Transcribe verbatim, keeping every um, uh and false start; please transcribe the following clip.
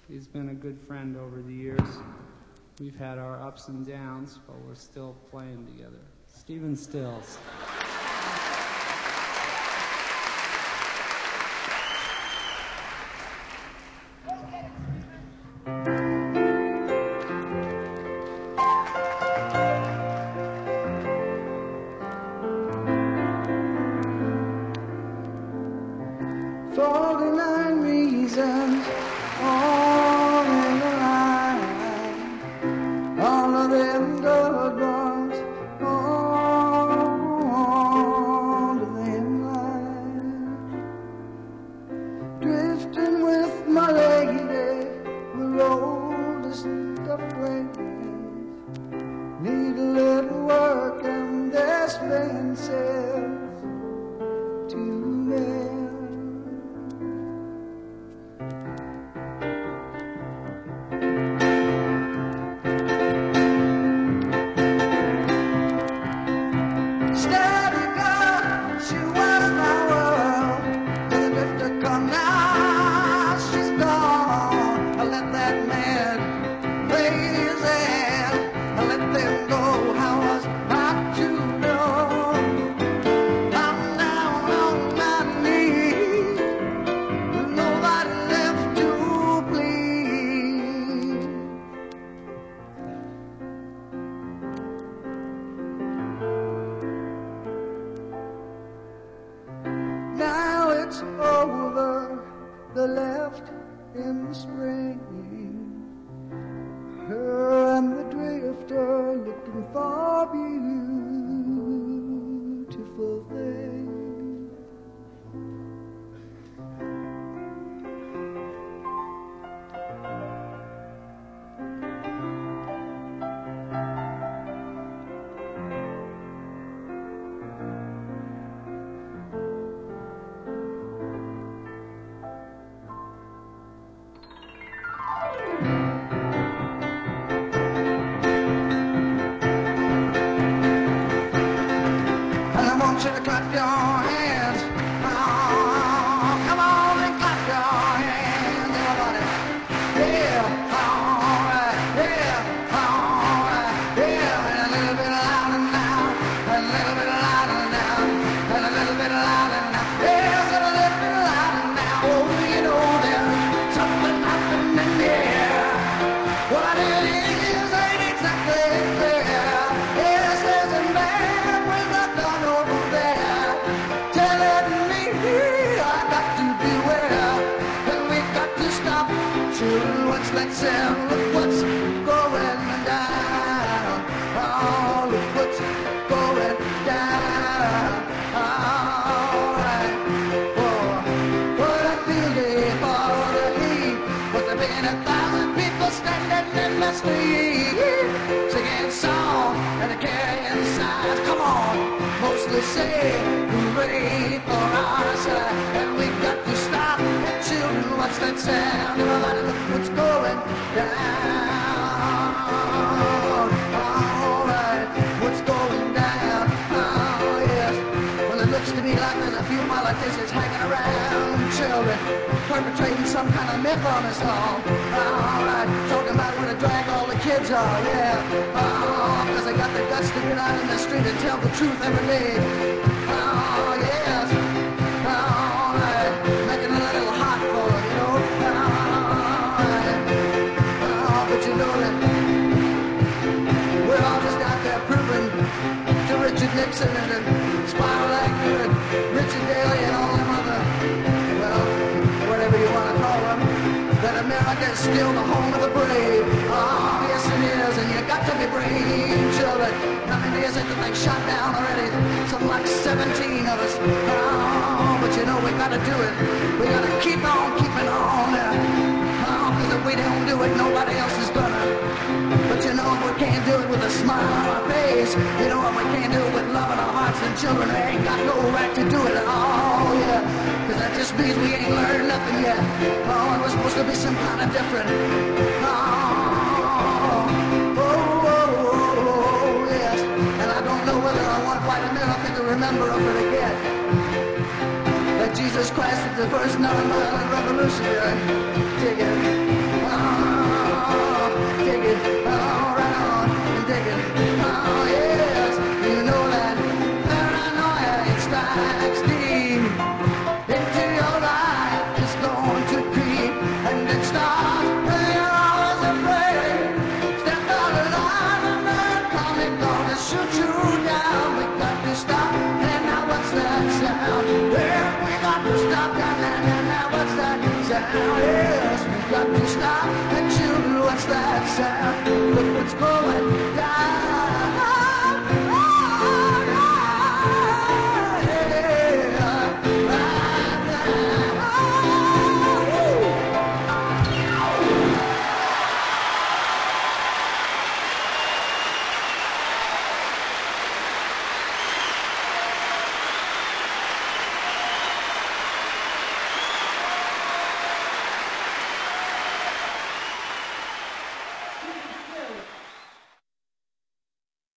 He's been a good friend over the years. We've had our ups and downs, but we're still playing together. Stephen Stills. Forty-nine reasons, all in a line, all of them good ones, all of them lies. Drifting with my lady, we're oldest of friends, need a little work and there's fences to mend. Over the left in the spring, her and the drifter looking for beautiful things. Should have clapped your hands. Oh, come on and clap your hands, everybody. Yeah, all right, yeah, all right, yeah. And a little bit louder now, and a little bit louder now, and a little bit louder now. Yeah, a little bit louder now. Oh, you know there's something happening there. What it is ain't exactly clear. Yes, there's a man with a gun over there, telling me I got to beware, and we got to stop. Children, what's that sound? Look what's going down. Oh, look what's going down. All right, oh, what a field day for the heat. Must have been a thousand people standing in the street, singing song and carrying signs. Come on, mostly say hooray for our side, and we got to stop. And children, what's that sound? Everybody look what's going down. All right, what's going down? Oh yes, well it looks to me like there's a few politicians hanging around. Children perpetrating some kind of myth on us all. All right, talking about where to drag all the kids are, yeah. Oh, because they got the guts to get out in the street and tell the truth every day. Oh, yes. All right, making it a little hot for them, you know. All right. Oh, but you know that we're all just out there proving to Richard Nixon and to Spiral Agnew and Richard Daley and all them other, well, whatever you want to call them, that America is still the home of the brave. Oh, yes it is, and you got to be brave, children. How many is it that they shot down already? Something like seventeen of us. Oh, but you know we got to do it. We got to keep on keeping on. Oh, because if we don't do it, nobody else is gonna. But you know we can't do it with a smile on our face. You know what, we can't do it with love in our hearts, and children, they ain't got no right to do it at all, yeah. Because that just means we ain't learned nothing yet. Oh, and we're supposed to be some kind of different. Oh, oh, oh, oh, oh, yes. And I don't know whether I want white America to remember or forget that Jesus Christ is the first nonviolent revolutionary. Dig it. Oh, Yes, we've got to stop. And children, what's that sound? Look what's going